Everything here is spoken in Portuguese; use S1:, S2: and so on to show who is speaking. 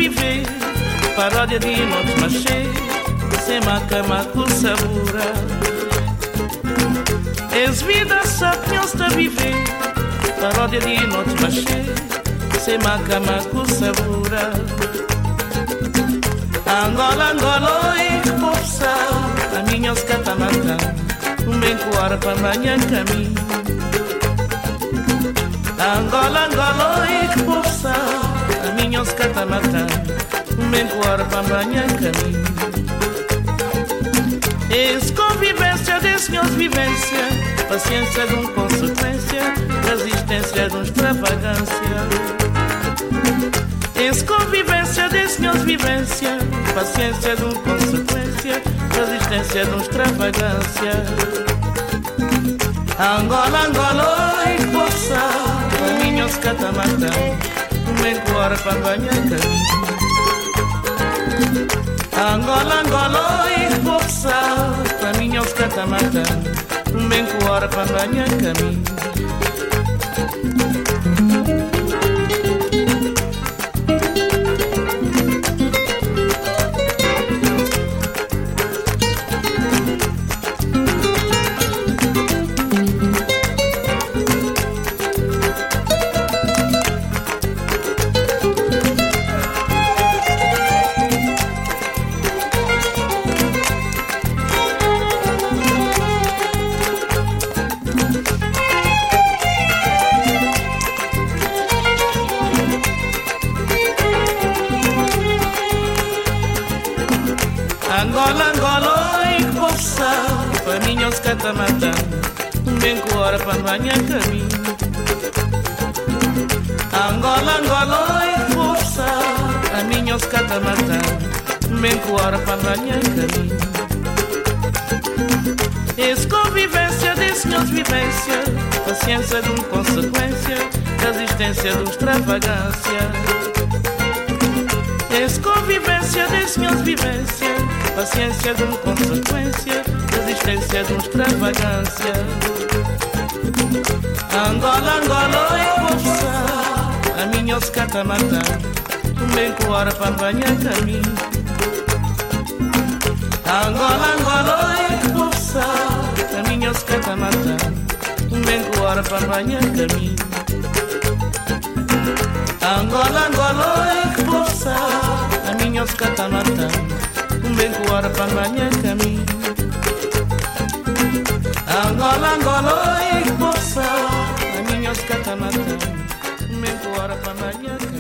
S1: viver, paródia de noite machê, sem macama com sabura. És vida só que eu estou a viver, paródia de noite machê, sem macama com sabura. Angola, Angola, oi, força, a minha os catamatã, bem coar para amanhã caminho. Angola, Angola, oi, força, a minha os catamatã, bem coar para amanhã caminho. És convivência desse meus vivência, paciência de consequência, resistência de extravagância. És convivência desse meus vivência, paciência de consequência, resistência de extravagância. Angola, Angola, oi, força, a minha os catamatã, bem coar para amanhã caminho. Angola, Angola, oi, força, a minha os catamatã, bem coar para amanhã caminho. Angola, Angola, oi, força, para mim os catamatã, bem coar para amanhã caminho. Angola, Angola, oi, força, a minha os catamatã, bem coar para amanhã caminho. És convivência desse meus vivência, paciência de consequência, resistência de extravagância. És convivência desse meus vivência, paciência de consequência, resistência de extravagância. Angola, Angola, oi, força, a minha os catamatã, bem coar para amanhã caminho. Angola, Angola, oi, força, a minha os catamatã, bem coar para amanhã caminho. Angola, Angola, oi, força, a minha os catamatã, bem coar para amanhã caminho. Angola, Angola, oi, força, a minha os catamatã, bem coar para amanhã caminho.